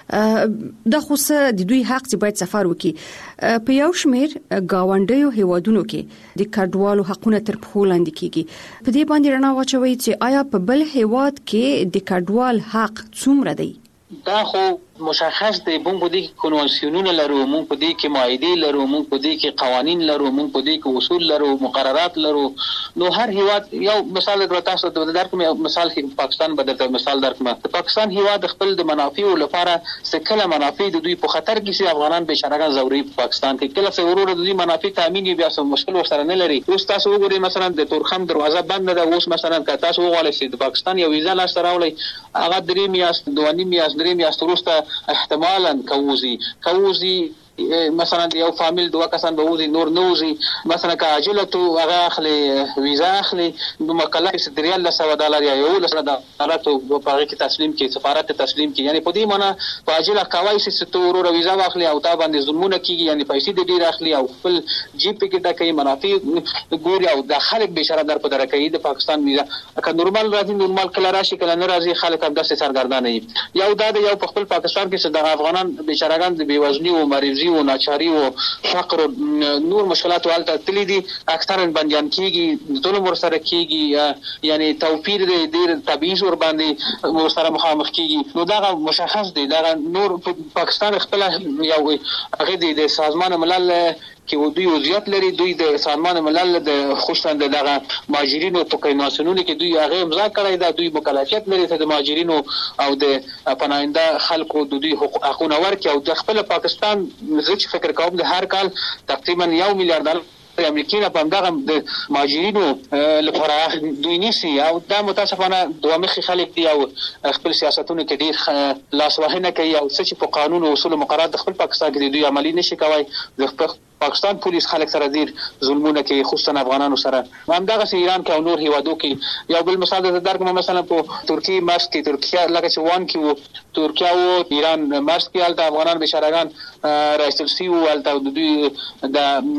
د خو څه د دوی حق چې باید سفر وکړي. په یو شمیر گاونډیو هیوادونو کې د کډوالو حقونه تر پښو لاندې کیږي. په دې باندې رڼا واچوي چې آیا په بل هیواد کې د کډوال حق څومره دی؟ دا خو مشخص دی. موږ په دې کې کنوانسیونونه لرو، موږ په دې کې معاهدې لرو، موږ په دې کې قوانین لرو، موږ په دې کې اصول لرو، مقررات لرو. نو هر هیواد یو مثال تاسو ته درکوم. مثال کې پاکستان بدل مثال درکوم. د پاکستان هیواد خپل د منافعو لپاره سکله منافع د دوی په خطر کې سي افغانان به شرګان زوري په پاکستان کې کله څو ورور د دوی منافع تامین بیا څه مشکل ورسره نه لري. اوس تاسو وګورئ مثلا د تورخم دروازه بند ده. اوس مثلا که تاسو وغواړئ چې د پاکستان یو ویزا لاس راوړئ، هغه 3 میاشت 2 میاشت 3 میاشت وروسته احتمالاً کوزي مثلا یو فامیل دوه کسان به وځي، نور نه وځي. مثلا که عاجله تو هغه اخلي ویزا اخلي نو مکلف $100 یا $100 په هغه کې تسلیم کې سفارت تسلیم کې، یعنی په دې معنی په عاجله کوي چې تو ورور ویزا واخلي او تا باندې ظلمونه کیږي، یعنی پیسې دې ډیر اخلي او خپل جیب کې ډکې منافع ګوري او د خلک به شرط در په در کوي. د پاکستان ویزا که نورمال راځي، نورمال کله راشي کله نه راځي، خلک هم داسې سرګردانه وي. یو دا یو په خپل پاکستان کې چې د افغانان بیچارهګان د بیوزنی او مریضي او ناچاري او فقر او نور مشکلات ولته تللی دي اکثرا بنديان کیږي ظلم ورسره کیږي یعنی توفیر دي ډیر تبعیض ور باندې ورسره مخامخ کیږي نو دا مشخص دي دا نور پاکستان خپل یو هغه د سازمان ملل کې دوی وضعیت لري دوی د سازمان ملل د خصوصا دغه مهاجرینو په کینواسونو کې دوی هغه امضا کړی دا دوی مکلفیت لري ته د مهاجرینو او د پناهنده خلکو د دوی حقوقونه ورکړي او د خپل پاکستان زه فکر کوم د هر کال تقریبا 1 میلیارډ ډالر امریکا په همدغه د مهاجرینو لپاره دوی نيسي او دا متاسفانه دوه مخي خلک دي او خپل سیاستونو کې ډیر لاسوهنه کوي او څه چې په قانون او اصول مقررات د خپل پاکستان کې دوی عملی نشي کوي د پاکستان پولیس خلک سره ډیر ظلمونه کوي خصوصا افغانانو سره همدغه ایران کې او نور هیوادو کې یو بل مثال د درک مثلا په ترکیه مارس کې ترکیه لکه چې وان کې ترکیه او ایران مارس کې الته افغانان بشارهګان رئیس او الته د دوی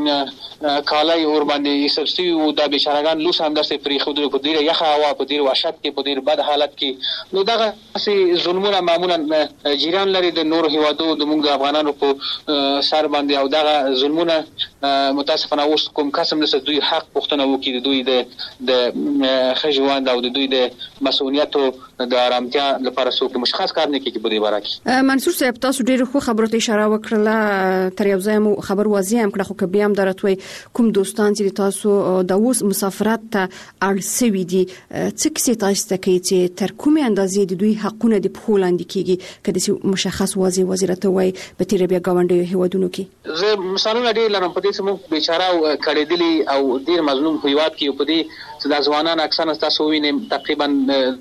د کالای اور باندې سرسي او د بشارهګان لوس هم داسې پری خو د ډیره یخه هوا په ډیر وحشت کې په ډیر بد حالت کې نو دغه ظلمونه معمولا جیران لري د نور هیوادو د موږ د افغانانو په سر باندې او دغه ظلمونه متاسفانه اوس کوم قسم نس دوی حق پښتنه وکړي دوی د خجوان او د دوی د مسؤلیت او د آرامتیا لپاره څوک مشخص کار نه کوي په دې باره کې منصور صاحب تاسو ډیر خو خبرو ته اشاره وکړه تر یو ځای مو خبر واضح هم کړه خو کبي هم درتوي کوم دوستان چې تاسو د اوس مسافرت ته اړسوي دي څه کیسه تاسو ته کوي چې تر کومه اندازې د دوی حقونه د پخولاند کیږي کله مشخص واضح وزارت وای په تیر بیا گاونډي هیوادونو کې زه مثالونه ډیر لرم په دې سمو بیچاره او کړيدلي او ډیر مظلوم هیواد کې په دې چې د ځوانان اکثر تاسو وینئ تقریبا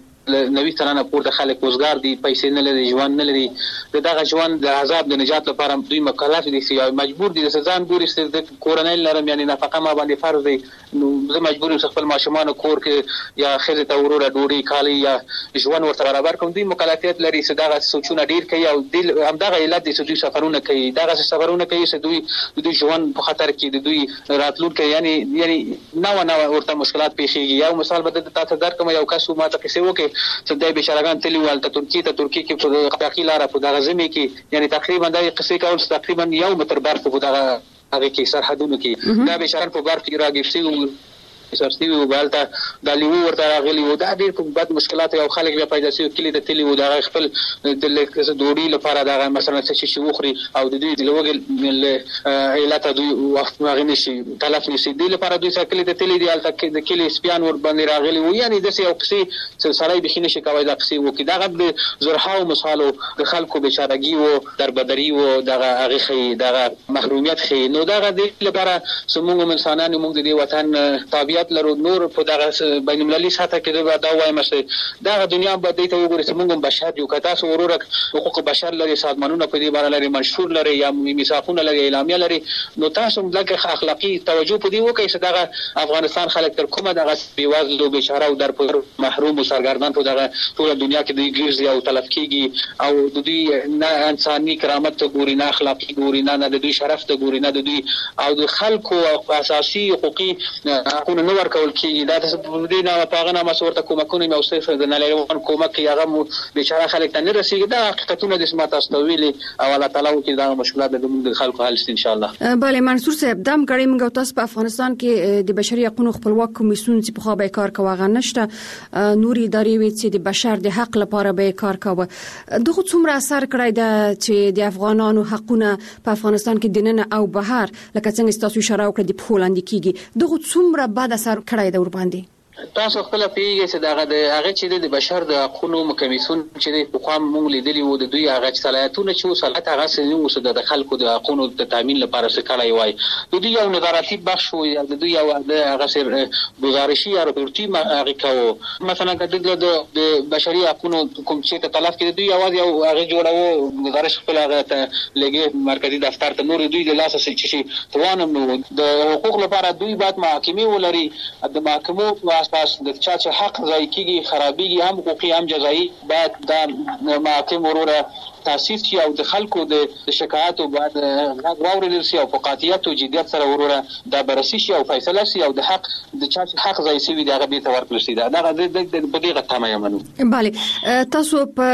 90 تنه پورته خلک وزګار دي پیسې نه لري ژوند نه لري دغه ژوند د عذاب د نجات لپاره دوی مکلف دي چې مجبور دي چې ځان ګوري چې د کورنۍ لرم یعنی نفقه ما باندې فرض دي نو زه مجبور یم خپل ماشومان کور کې یا خزه ته وروره ډوډۍ کالي یا ژوند ورته برابر کوم دوی مکلفیت لري چې دغه سوچونه ډیر کوي او همدغه علت دي چې دوی سفرونه کوي دغه سفرونه کوي چې دوی ژوند په خطر کې د دوی راتلونکي یعنی نو ورته مشکلات پیښیږي یو مثال به تاسو درکوم یو کس ما ته کیسه وکي چې د بشارهګان تلی ولته ترکیه کې په قاقي لاره په دغه زمي کې یعنی تقریبا د قصې کول تقریبا 1 متر بار په دغه هغه کې سرحدونو کې دا بشارهګان په بار کې راګرسي سرسي او بالته د لیو ورته راغلي و دا ډېر په بد مشکلات او خلک بیا پیدا شي کلی د تلی و دا خپل د ډوډۍ لپاره دا مثلا څه شي وخوري او د دې لوګل علت دوی وخت غني شي تلف نشي د لپاره دوی سکلی د تلی دی الته د کلی سپیان ور باندې راغلي و یعنی د یو قصې سړی بخینه شي کوي دا قصې و کې دا غو زرحاو مثالو د خلکو بشارګي و دربدري و دغه هغه خي دغه محرومیت خي نو دغه د لپاره سمون انسانانو موږ د وطن تابع لرو نور په دغه بین المللي سطح کې دا وایم چې دا دنیا به د ته وګوري چې موږ بشر یو کدا سو ورور حقوق بشر لري سازمانونه په دې باره لري منشور لري یا میثاقونه لري اعلامیه لري نو تاسو لکه اخلاقی توجه په دې وکړئ چې دغه افغانستان خلک تر کومه دغه بیوازلو بیچاره او در محروم او سرګردان په دغه ټول دنیا کې دوی ګرځي او تلف کیږي او د دوی نه انساني کرامت ته ګوري نه اخلاقی ګوري نه د دوی شرف ته ګوري نه د دوی او د خلکو اساسي حقوقي حقوق نو ورکول کیږي دا د دې نه پاغه نه مسورته کومکونه مې اوسه د نړیوال کومک هغه بیچاره خلک ته نه رسیږي دا حقیقتونه د سمات استویلي او الله تعالی کې دا مشکلات د خلکو حل شي ان شاء الله بله منصور صاحب دم غړي موږ تاسو په افغانستان کې د بشري حقوقو خپلواک کمیسیون چې په خو به کار کوي نشته نوري ادارې وي چې د بشر د حق لپاره به کار کوي دغه څومره اثر کړی دا چې د افغانانو حقونه په افغانستان کې دننه او بهر لکه څنګه تاسو اشاره وکړه د پولاند کېږي دغه څومره بعد اثر کړی دا ور باندې تاسو خپل پیږئ چې دغه د هغه چې د بشر د حقوقو کمیسیون چې په قوم مونږ لیدلی وو د دوی هغه صلاحیتونه چې صلاحیت هغه سنو وسه د خلکو د حقوقو د تامین لپاره څه کړی وای د دوی یو نظارتي بخش وي د دوی یو هغه سر گزارشي یا رپورټي هغه کوو مثلا د بشري حقوقو کوم چې تلف کړي دوی اواز یو هغه جوړاو گزارش خپل هغه ته لګي مرکزی دفتر ته نور دوی د لاسه چې توانم نو د حقوق لپاره دوی بعد محاکمه ولري د محاکمو اساس د چا چې حق ځای کیږي خرابېږي هم حقوقي هم جزایي بعد د محاکم وروره تاسیس شي او د خلکو د شکایاتو بعد غږ واورېدل شي او په قاطعیت او جدیت سره وروره دا بررسي شي او فیصله شي او د حق د چا حق ځای شي د هغه بیرته ورکړل شي. دا د دغه تمه یمنو. بله تاسو په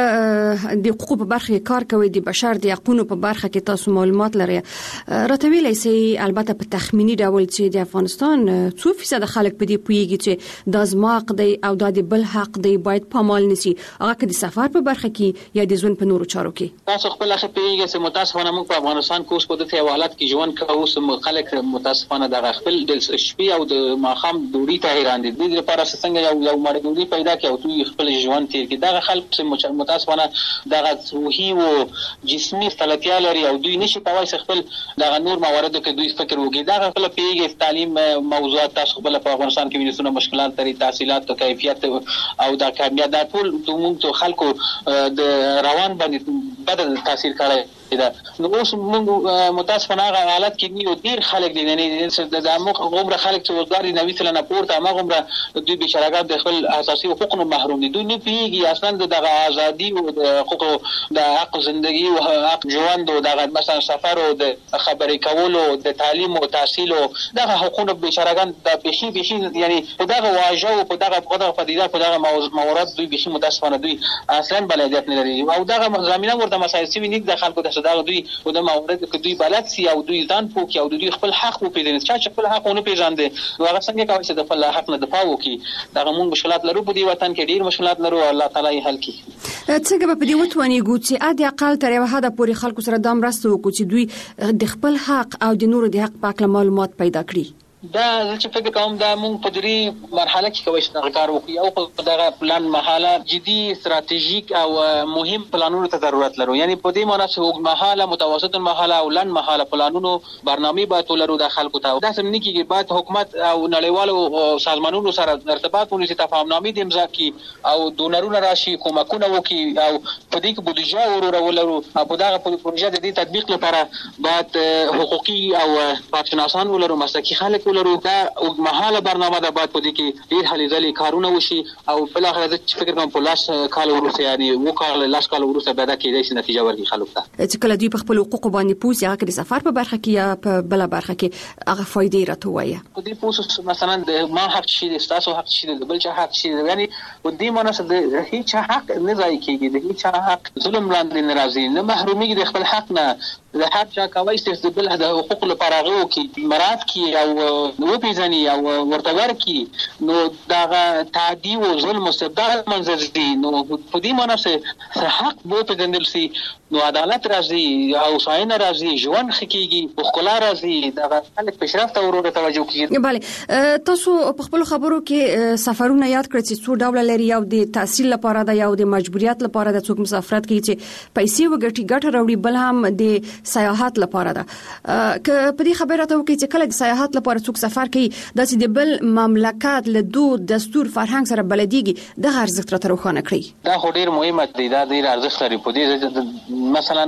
د حقوقو په برخه کې کار کوئ، د بشر د حقوقو په برخه کې تاسو معلومات لرئ. راته ویلای شئ البته په تخمینی ډول چې د افغانستان څو فیصد خلک په دې پوهیږي چې د ازما حق دی او د بل حق دی باید پامال نشي، هغه کې د سفر په برخه کې یا د ژوند په نورو چارو کې؟ تاسو خپل اخی پیږئ چې متاسفانه موږ په افغانستان کې اوس په دغه حالت کې ژوند کوو چې خلک متاسفانه د خپل د شپې او د ماخام ډوډۍ ته حیران دي. د لپاره څنګه یو مړ ډوډۍ پیدا کړي او دوی خپل ژوند تیر کړي. دا خلک چې متاسفانه د روحي او جسمي ستړیا لري او دوی نشي کولای خپل د نور مواردو کې دوی فکر وکړي. دا خپل پیږي تعلیم موضوعات تاسو خپل په افغانستان کې وینئ څونه مشکلات لري، تحصیلات او کیفیت او د کامیابی د ټول موږ خلکو د روان باندې بدل تاثیر کوي. نو اوس موږ متاسفانه هغه حالت کې نیو ډیر خلک دي نه د عمر خلک چې وزګاری نوې تل نه پورته ما عمر دوی بشراګات د خپل اساسي حقوقو محروم دي. دوی نه پیږي اصلا د ازادي او د حقوق د حق ژوندۍ او حق ژوند او د مثلا سفر او د خبرې کولو د تعلیم او تحصیل او د حقوقو بشراګان د بشي یعنی په دغه واژه او په دغه پدیده په دغه موارد دوی بشي متاسفانه دوی اصلا بلدیت نه لري او دغه زمينه ورته مسایل سوي نه د خلکو د صداغ دوی او د موارد کې دوی بلد سي او دوی ځان پوکي او دوی خپل حق وپیژني. چې خپل حق ونه پیژاندي نو هغه څنګه کوي چې د خپل حق نه دفاع وکړي. دا موږ مشکلات لرو په دې وطن کې، ډیر مشکلات لرو، الله تعالی یې حل کړي. څنګه په دې وتواني ګوتې اده اقل تر یو حد پورې خلکو سره د مرسته وکړي چې دوی د خپل حق او د نورو د حق په اړه معلومات پیدا کړي. دا چې فکر کوم دا موږ په دې مرحله کې کوي چې کار وکړو او په دغه پلان مرحله جدي استراتیژیک او مهم پلانونو ته ضرورت لرو. یعنی په دې معنی چې وګ مرحله متوسط مرحله او لن مرحله پلانونو برنامه باید ولرو د خلکو ته. دا سم نه کیږي، باید حکومت او نړیوالو سازمانونو سره ارتباط ونیسي، تفاهمنامې د امضا کی او ډونرونه راشي، کومکونه وکړي او په دې کې بودیجه ولرو. په دغه پروژه د دې تطبیق لپاره باید حقوقي او پارتنران ولرو، مسلکي خلک ولرو. دا مهاله برنامه ده باید په دې کې ډیر هلي ځلې کارونه وشي او بل اخر چې فکر کوم په لاس کال ورسره یعنی وکړل لاس کال ورسره به دا کېدای شي نتیجه ورکړي خلکو ته. چې کله دوی په خپل حقوق باندې پوس یا د سفر په برخه کې یا په بل برخه کې هغه فائدې راټوي. په دې پوس مثلا د ما حق شي، د تاسو حق شي، د بل چا حق شي، یعنی په دې معنی د هیڅ حق نه ځای کېږي، د هیڅ حق ظلم لاندې ناراضي نه محرومي د خپل حق نه د حق چا کوي چې د بل د حقوق لپاره غو کې مراد کې او وپیژني او ورتور کې نو دا تعدی او ظلم مستبدل منځ دي. نو په دې معنی چې حق بو په دندل سي نو عدالت راځي او صاحب راځي، ژوند خکېږي، خپل راځي، دا خلک پیشرفت او ورته توجه کوي. بله تاسو په خپل خبرو کې سفرونه یاد کړئ چې څو ډول لري، یو د تحصیل لپاره ده، یو د مجبوریت لپاره ده، څوک مسافرت کوي چې پیسې وګټي ګټه راوړي، بل هم د سیاحت لپاره ده. که په دې خبره ته وکړي چې کله د سیاحت لپاره څوک سفر کوي د د بل مملکت له دود دستور فرهنګ سره بلديږي د ارزښت را روښانه کړی. دا خو ډیر مهمه دی، دا ډیر ارزښت لري. په دې مثلا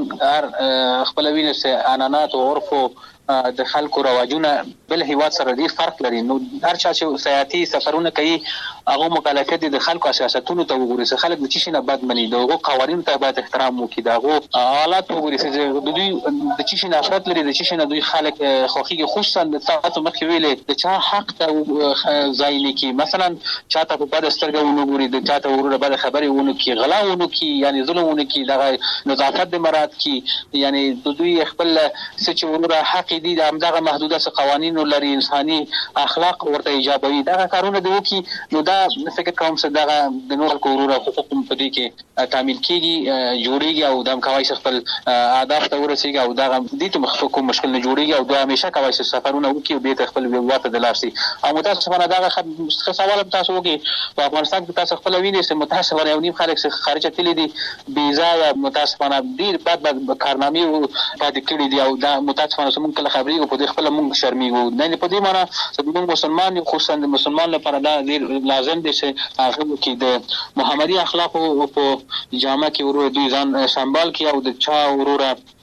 خپل وینې سه عنعنات او عرف د خلکو رواجونه بل هیواد سره ډیر فرق لري. نو هر چا چې سیاحتي سفرونه کوي هغه مکلفیت د خلکو سیاستونو ته وګوري چې خلک د چی نه بد مني، دغه قوانینو ته باید احترام وکړي، دغه حالات وګوري چې دوی د چی نه افراد لري، د چی نه دوی خلک خوخيږي، خصوصا د تاسو مخکې ویلې د چا حق ته ځای نه کی، مثلا چاته په بد سترګو ونګوري، د چاته ورونه بد خبري ونه کی، غلا ونه کی، یعنی ظلم ونه کی، دغه نظافت د مراد کی، یعنی دوی خپل سچ ورونه حق دي د همدغه محدوده قوانین لري، انساني اخلاق ورته ایجابوي، دغه کارونه دی وکي. نو دا فکر کوم چې دغه د نور کورونه حقوق په دې کې تعمیل کیږي، جوړیږي او د کوي خپل اهداف ته ورسیږي او دغه دې ته مخکوم مشکل نه جوړیږي او دا همیشه کوي چې سفرونه وکي او به خپل ویواته د لاسي. او متاسفانه دغه سوال تاسو وکي په افغانستان کې تاسو خپل وینئ چې متاسفانه یو نیم خلک خارج تللی دي ویزا یا متاسفانه ډیر بد کارنامې پاتې کړي دي او دا متاسفانه موږ کله خبرې او په خپل موږ شرمېږو. نه په دې معنی چې موږ مسلمان یو، خصوصا د مسلمان لپاره دا ډیر لازم دي چې هغه کې د محمدي اخلاق او په جامه کې ورو دوی ځان سنبال کړي او د چا وروره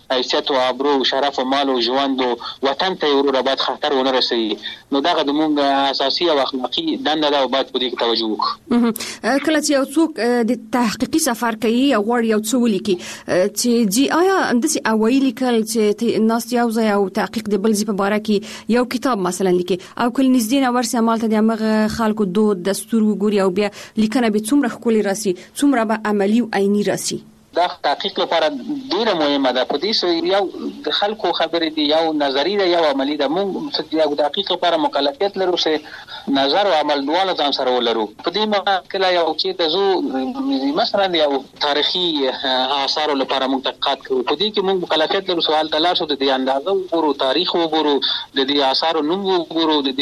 حیثیت او ابرو شرف او مال او ژوند او وطن ته ورور باید خطر ونه رسي. نو دغه د موږ اساسي او اخلاقی دنده ده او باید په دې کې توجه وکړو. کله چې یو څوک د تحقیقي سفر کوي او غواړي یو څه ولیکي چې جی آیا اندسي اوایل کل چې ناس یو ځای او تحقیق د بل ځای په باره کې یو کتاب مثلا لیکي او کله نږدې نه ورسې عمل ته د هغه خلکو دود دستور وګوري او بیا لیکنه به څومره ښکلي راسي څومره به عملی او عیني راسي. دا تحقیق لپاره ډیره مهمه ده. په دې سره یو د خلکو خبرې دي، یو نظری ده، یو عملی ده. موږ یو تحقیق لپاره مکلفیت لرو چې نظر او عمل دواړه ځان سره ولرو. په دې مکله یو چې د زو مثلا یو تاریخي آثار لپاره موږ تحقیقات کوو. په دې کې موږ مکلفیت لرو سوال تلاش د دې اندازه وګورو، تاریخ وګورو، د دې آثار نوم وګورو، د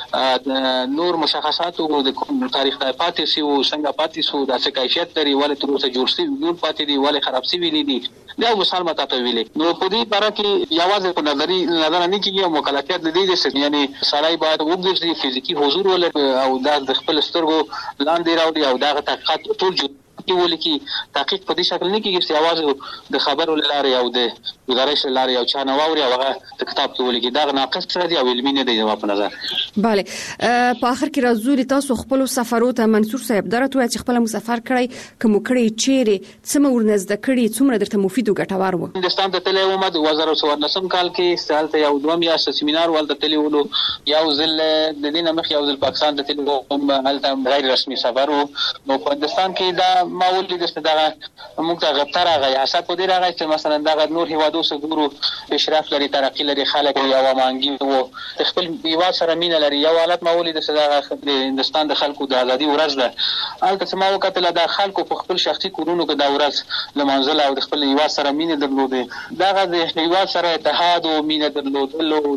دې نور مشخصات وګورو، د کوم تاریخ د پاتې سي او څنګه پاتې سو، د څه کیفیت لري، ولې تر اوسه جوړ شي جوړ پاتې دي، ولې خراب شي ویلي دي. دا مثال ماته ته ویلي. نو په دې باره کې یوازې په نظر نه کېږي او مکلفیت د دې چې یعنی سړی باید وګرځي، فزیکی حضور ولري او د خپل سترګو لاندې راوړي او دا تحقیقات ټول ولیکي. تحقیق په دې شکل نه کېږي چې یوازې د خبرو لارې او د گزارش لارې او چا نه واوري او هغه کتاب کې ولیکي. دا ناقص دی او علمي نه دی زما په نظر. bale په اخر کې راځو تاسو خپل سفرو ته منصور صاحب درته چې خپل مسافر کړی کوم کړی چیرې څومره ورنزد کړی څومره درته مفید او ګټور و. هندستان ته تللی وم 2014 کال کې سالته یو دوم یا سیمینار ولته تللی ولو. یو ځل د دې مخ یو ځل پاکستان ته تللی وم، هلته غیر رسمي سفر وو. نو په هندستان کې دا ما ولید چې دا موږ ته غبطر راغی اساس په دې راغی چې مثلا دا نور هیوادو سره ګورو اشراف لري، ترقی لري، خلک یو مانګي وو، خپل هیواد سره مینه لري. یو حالت ما ولید چې دا د هندستان د خلکو د ازادي ورځ ده. البته ما وکتل دا خلکو په خپل شخصي کورونو کې دا ورځ لمانځل او د خپل هیواد سره مینه درلوده. دا د هیواد سره اتحاد او مینه درلودل او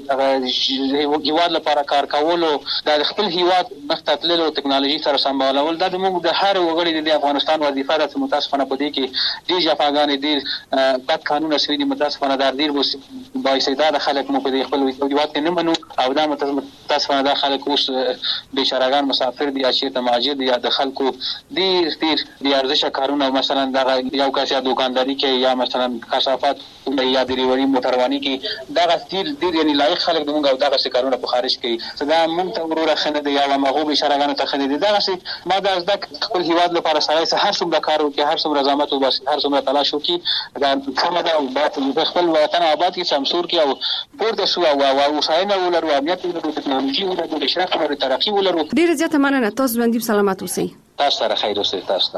د هیواد لپاره کار کول او د خپل هیواد مختلفو ټکنالوژي سره سمبالول دا د موږ د هر وګړي د افغانستان وظیفه ده. متاسفانه په دې کې ډیر جفاګانې، ډیر بد قانون شوي دي. متاسفانه دا ډیر بااستعداده خلک مو په خپل هیواد کې نه منو او دا متاسفانه دا خلک اوس بیچارهګان مسافر دي، چیرته مهاجر دي، یا د خلکو ډیر بې ارزښته کارونه مثلا دا یو کس یا دکانداري کې یا مثلا کثافات یا ډریوري موټرواني کې دا ډیر یعنی لایق خلک د موږ او دا څه کارونه په خارج کې دا موږ ته وروره خنه دي یا مغو بیچارهګان ته خنه دي. دا څه ما دا زده خپل هیواد لپاره سره هر څومره کار وکړي، هر څومره زحمت وباسي، هر څومره تلاش وکړي، دا کومه ده او باید خپل وطن آباد کې سمسور کې او پورته شو او وسایل ولرو، امنیت ولرو، ټکنالوژي ولرو، اشراف ولرو، ترقی ولرو. ډیر زیاته مننه. تاسو باندې سلامات اوسئ. تاسو سره خیر اوسئ. تاسو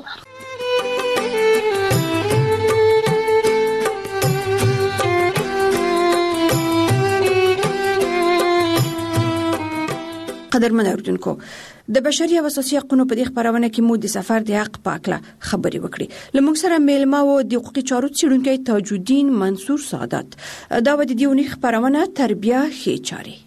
قدرمن اوردونکو، د بشري او اساسي حقوقو په دې خبرونه کې مو د سفر د حق په اړه خبرې وکړې. لمونږ سره میلمه و د حقوقي چارو څېړونکی تاج الدین منصور سعادت. دا و د دیونی خبرونه تربیه ښې چاري.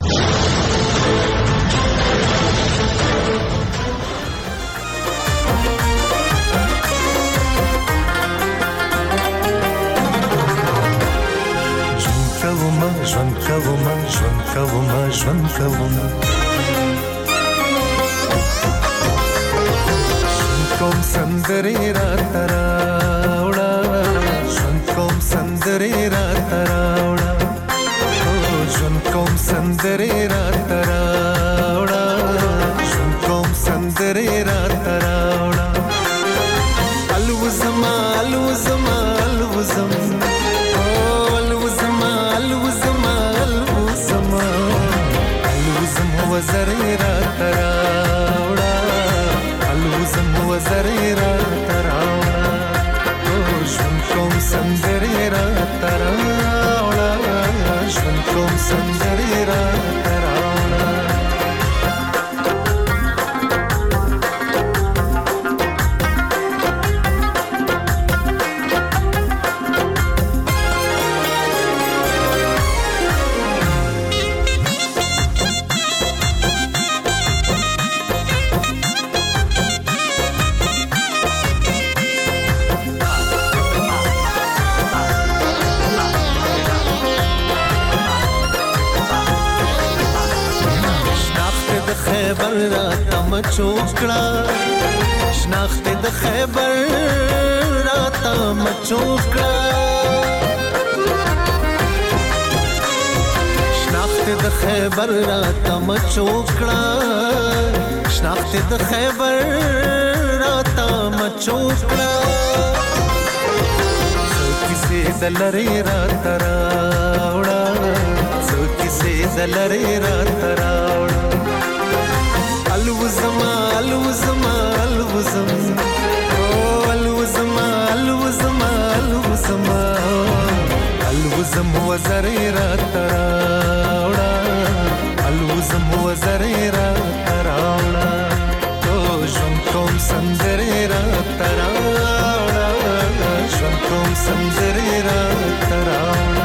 ژوند کوم کوم سندرې رات راوړه، ژوند کوم سندرې رات راوړه، ژوند کوم سندرې رات راوړه، ژوند کوم سندرې رات راوړه. الوزما الوزما الوزم الوزما الوزما الوزما الوزم وزرې رات راوړه، الوزم وزرې رات راوړه، ژوند کوم سندرې رات راوړه، ژوند کوم سندرې رات راوړه. خیبر راته مچوکړه، شناخت د خیبر راته مچوکړه، د خیبر را تم چوکړه شناخت د خیبر را تم چوکړه کیسه دلری را تراوړه کیسه دلری را تراوړه الوزما الوزما الوزم الوزما الوزما الوزما الوزم وزری را تراوړه الوزم وزری را تراوړه تو ژوند کوم سندرې را تراوړه ژوند کوم سندرې را تراوړه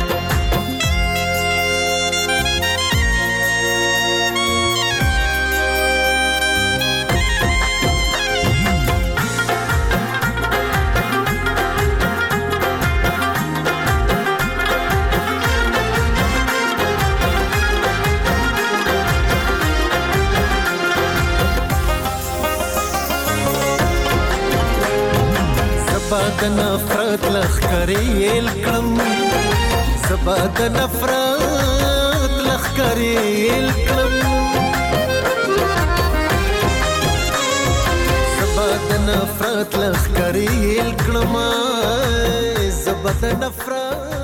زبا د نفرت لخکریل کړم زبا د نفرت لخکریل کړم زبا د نفرت لخکریل کړم زبا د نفرت